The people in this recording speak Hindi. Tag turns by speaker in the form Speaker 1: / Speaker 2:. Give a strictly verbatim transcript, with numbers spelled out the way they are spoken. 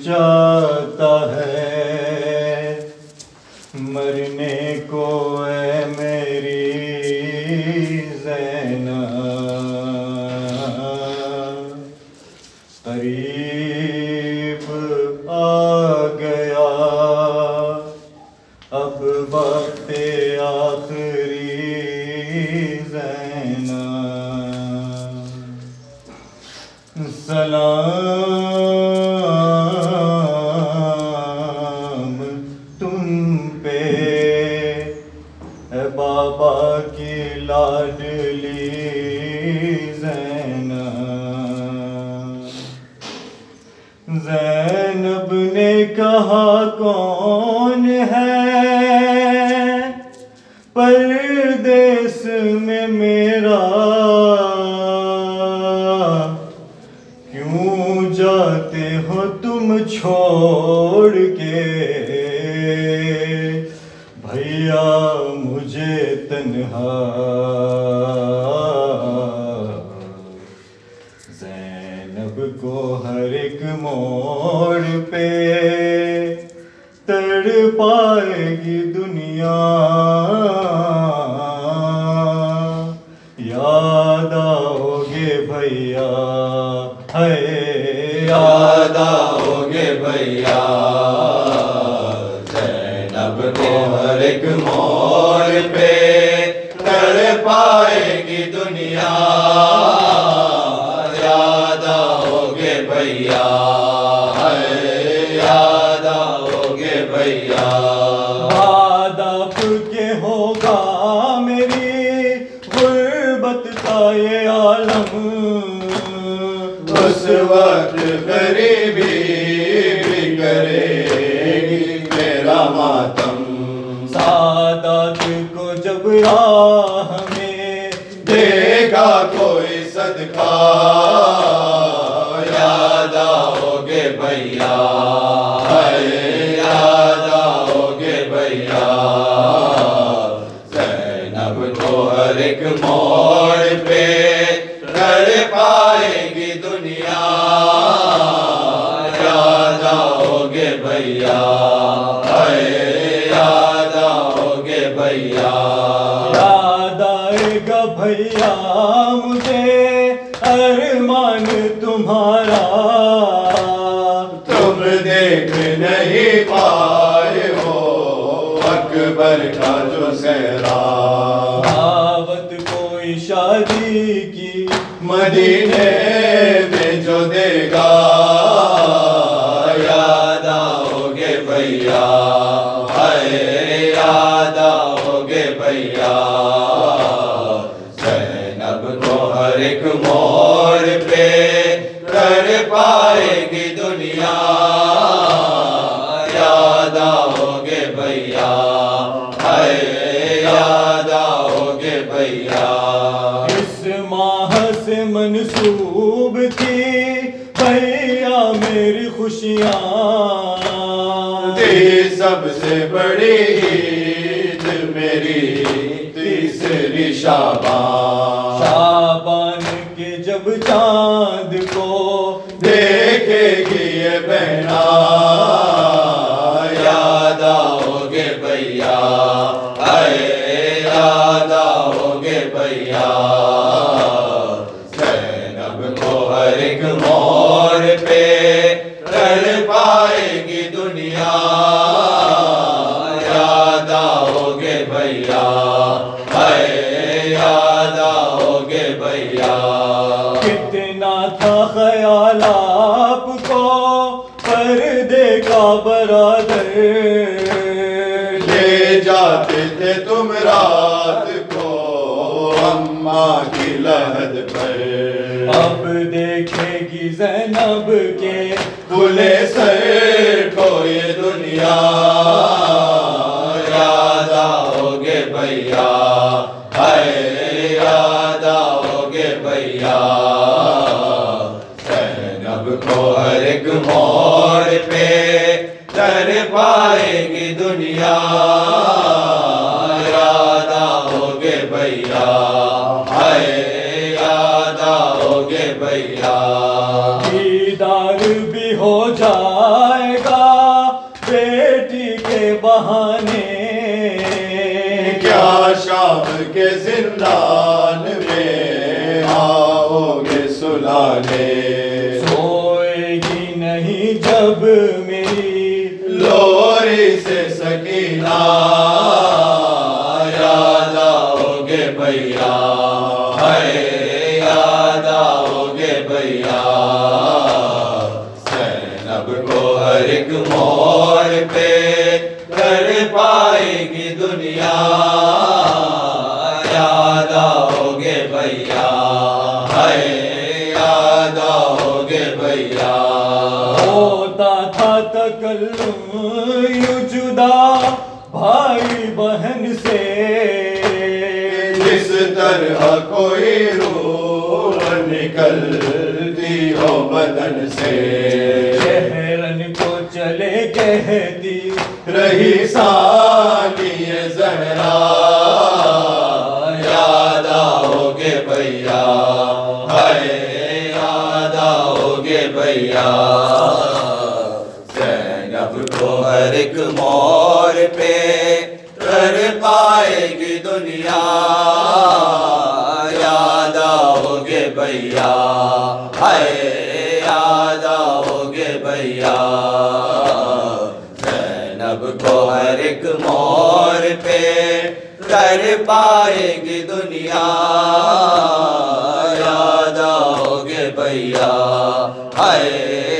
Speaker 1: चाहता है मरने को है मेरी ज़ैनब। करीब आ गया अब वक्त आखिरी ज़ैनब। सलाम तुम पे है बाबा की लाडली ज़ैनब। ज़ैनब ने कहा कौन है परदेस में मेरा, क्यों जाते हो तुम छोड़ के भैया मुझे तन्हा। ज़ैनब को हर एक मोड़ पे तड़पाएगी दुनिया। याद आओगे भैया, है
Speaker 2: याद आओगे भैया। ज़ैनब को हर एक मोड़ पे तड़पाएगी दुनिया। याद आओगे भैया, याद आओगे भैया।
Speaker 1: बाद आपके होगा मेरी गुर्बत का ये आलम।
Speaker 2: उस वक्त गरीबी भी करेगी मेरा मातम।
Speaker 1: सादात को जब राह में
Speaker 2: देगा कोई सदका। याद आओगे भैया, याद आओगे भैया। ज़ैनब को हर एक मोड़ पे तड़पाएगी दुनिया। याद आओगे भैया, याद आओगे भैया।
Speaker 1: याद आएगा भैया मुझे अरमान तुम्हारा।
Speaker 2: तुम देख नहीं पाए हो अकबर का जो सेहरा।
Speaker 1: दावत कोई शादी की
Speaker 2: मदीने में जो देगा। याद आओगे भैया, याद आओगे भैया। ज़ैनब को हर एक मोड़ पे तड़पाएगी दुनिया। याद आओगे भैया, याद आओगे भैया।
Speaker 1: इस माह से मंसूब थी भैया मेरी खुशियाँ।
Speaker 2: थी सबसे बड़ी ईद मेरी तीसरी शाबान।
Speaker 1: शाबान के जब चांद को
Speaker 2: देखेगी ये बहना। याद आओगे भैया, याद आओगे भैया। ज़ैनब को हर एक मोड़ पे तड़पाएगी दुनिया। याद आओगे भैया, याद आओगे भैया।
Speaker 1: कितना था ख्याल आपको पर्दे का बरादर।
Speaker 2: ले जाते थे तुम रात को अम्मा की लहद पर।
Speaker 1: अब देखेगी ज़ैनब के
Speaker 2: खुले सर को ये दुनिया। याद आओगे भैया, याद आओगे भैया। ज़ैनब को हर एक मोड़ पे तड़पाएगी दुनिया। याद आओगे भैया, याद आओगे भैया।
Speaker 1: ईद दीदार भी हो जाएगा बेटी के बहाने।
Speaker 2: क्या शाम के जिंदान में आओगे सुलाने।
Speaker 1: सोएगी नहीं जब मेरी
Speaker 2: लोरी से सकीना याद आओगे भैया, हाय याद आओगे भैया। ज़ैनब को हर एक मोड़ पे कर पाएगी दुनिया, याद आओगे भैया, हाय याद आओगे भैया।
Speaker 1: होता था तकल्लुम यूं जुदा भाई बहन से,
Speaker 2: जिस तरह कोई रूह निकलती हो बदन से।
Speaker 1: शहरन को चले कहती
Speaker 2: रही सानिए ज़हरा, याद आओगे भैया, हाय याद आओगे भैया। ज़ैनब को हर एक मोड़ पे कर पाएगी दुनिया, याद आओगे भैया, हाय याद आओगे भैया। ज़ैनब को हर एक मोड़ पे कर पाएगी दुनिया, याद आओगे भैया, हाय